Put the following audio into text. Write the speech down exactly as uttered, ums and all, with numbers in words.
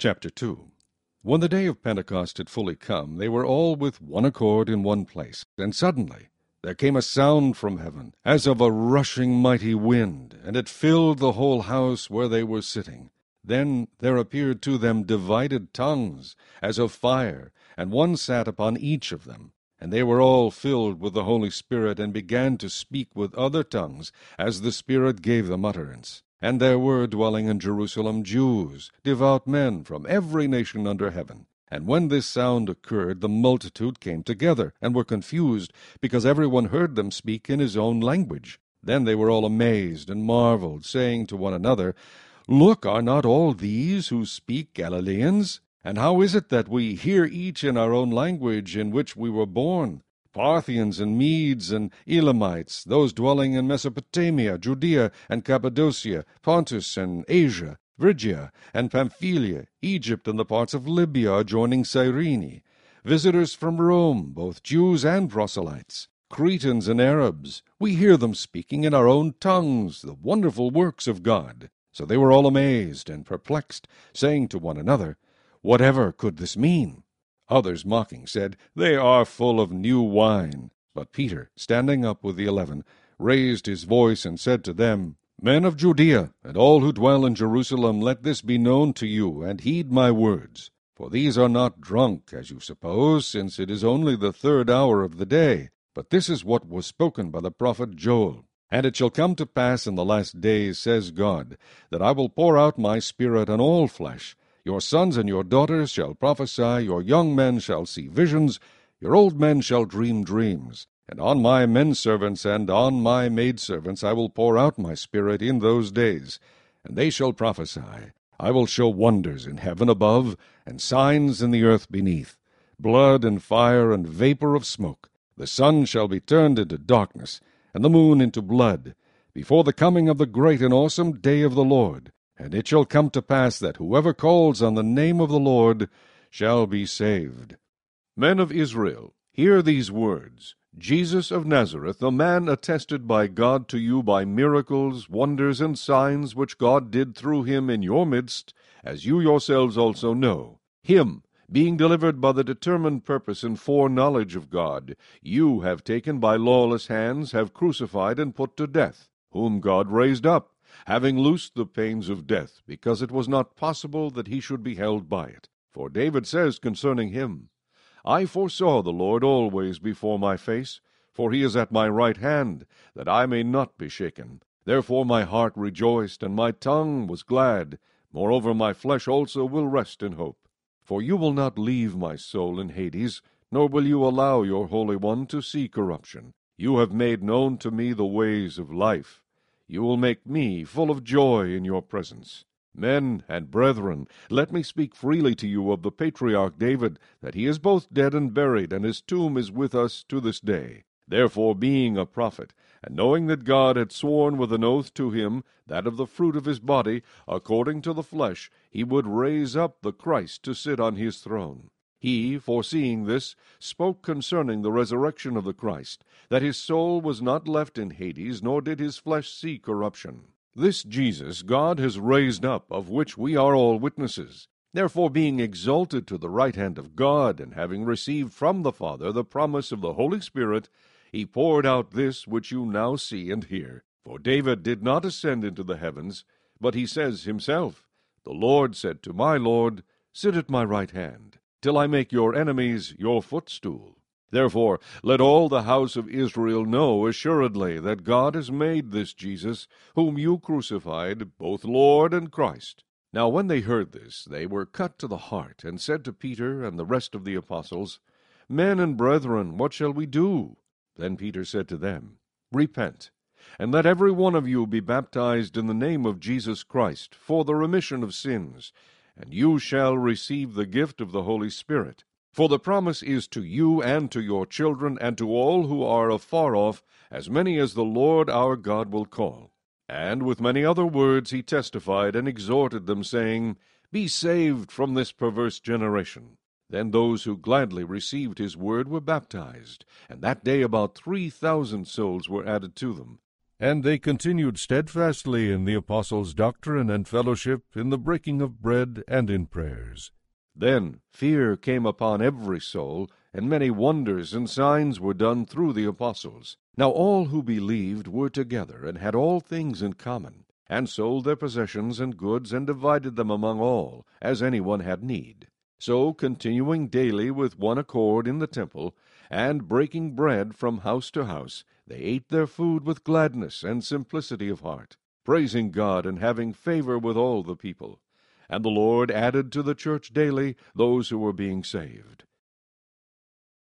Chapter two. When the day of Pentecost had fully come, they were all with one accord in one place. And suddenly there came a sound from heaven, as of a rushing mighty wind, and it filled the whole house where they were sitting. Then there appeared to them divided tongues, as of fire, and one sat upon each of them. And they were all filled with the Holy Spirit, and began to speak with other tongues, as the Spirit gave them utterance. And there were dwelling in Jerusalem Jews, devout men from every nation under heaven. And when this sound occurred, the multitude came together, and were confused, because every one heard them speak in his own language. Then they were all amazed, and marveled, saying to one another, Look, are not all these who speak Galileans? And how is it that we hear each in our own language in which we were born? Parthians and Medes and Elamites, those dwelling in Mesopotamia, Judea and Cappadocia, Pontus and Asia, Phrygia and Pamphylia, Egypt and the parts of Libya adjoining Cyrene, visitors from Rome, both Jews and proselytes, Cretans and Arabs, we hear them speaking in our own tongues the wonderful works of God. So they were all amazed and perplexed, saying to one another, Whatever could this mean? Others, mocking, said, They are full of new wine. But Peter, standing up with the eleven, raised his voice and said to them, Men of Judea, and all who dwell in Jerusalem, let this be known to you, and heed my words. For these are not drunk, as you suppose, since it is only the third hour of the day. But this is what was spoken by the prophet Joel. And it shall come to pass in the last days, says God, that I will pour out my Spirit on all flesh. Your sons and your daughters shall prophesy, your young men shall see visions, your old men shall dream dreams. And on my menservants and on my maidservants I will pour out my Spirit in those days, and they shall prophesy. I will show wonders in heaven above, and signs in the earth beneath, blood and fire and vapor of smoke. The sun shall be turned into darkness, and the moon into blood, before the coming of the great and awesome day of the Lord. And it shall come to pass that whoever calls on the name of the Lord shall be saved. Men of Israel, hear these words. Jesus of Nazareth, a man attested by God to you by miracles, wonders, and signs which God did through him in your midst, as you yourselves also know. Him, being delivered by the determined purpose and foreknowledge of God, you have taken by lawless hands, have crucified and put to death, whom God raised up, having loosed the pains of death, because it was not possible that he should be held by it. For David says concerning him, I foresaw the Lord always before my face, for he is at my right hand, that I may not be shaken. Therefore my heart rejoiced, and my tongue was glad. Moreover my flesh also will rest in hope. For you will not leave my soul in Hades, nor will you allow your Holy One to see corruption. You have made known to me the ways of life. You will make me full of joy in your presence. Men and brethren, let me speak freely to you of the patriarch David, that he is both dead and buried, and his tomb is with us to this day. Therefore, being a prophet, and knowing that God had sworn with an oath to him, that of the fruit of his body, according to the flesh, he would raise up the Christ to sit on his throne. He, foreseeing this, spoke concerning the resurrection of the Christ, that his soul was not left in Hades, nor did his flesh see corruption. This Jesus God has raised up, of which we are all witnesses. Therefore, being exalted to the right hand of God, and having received from the Father the promise of the Holy Spirit, he poured out this which you now see and hear. For David did not ascend into the heavens, but he says himself, The Lord said to my Lord, Sit at my right hand, till I make your enemies your footstool. Therefore let all the house of Israel know assuredly that God has made this Jesus, whom you crucified, both Lord and Christ. Now when they heard this, they were cut to the heart, and said to Peter and the rest of the apostles, Men and brethren, what shall we do? Then Peter said to them, Repent, and let every one of you be baptized in the name of Jesus Christ, for the remission of sins, and you shall receive the gift of the Holy Spirit. For the promise is to you and to your children, and to all who are afar off, as many as the Lord our God will call. And with many other words he testified and exhorted them, saying, Be saved from this perverse generation. Then those who gladly received his word were baptized, and that day about three thousand souls were added to them. And they continued steadfastly in the apostles' doctrine and fellowship, in the breaking of bread, and in prayers. Then fear came upon every soul, and many wonders and signs were done through the apostles. Now all who believed were together, and had all things in common, and sold their possessions and goods, and divided them among all, as any one had need. So, continuing daily with one accord in the temple, and breaking bread from house to house, they ate their food with gladness and simplicity of heart, praising God and having favor with all the people. And the Lord added to the church daily those who were being saved.